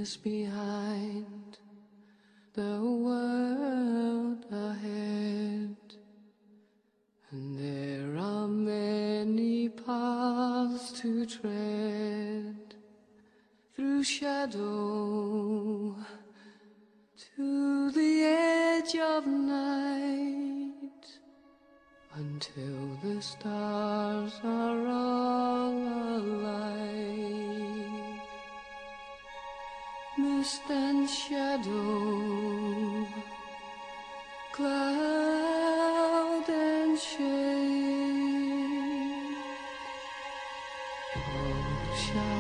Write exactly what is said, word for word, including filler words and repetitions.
is behind, the world ahead, and there are many paths to tread, through shadow to the edge of night, until the stars are all alight. Mist and shadow, cloud and shade, all shall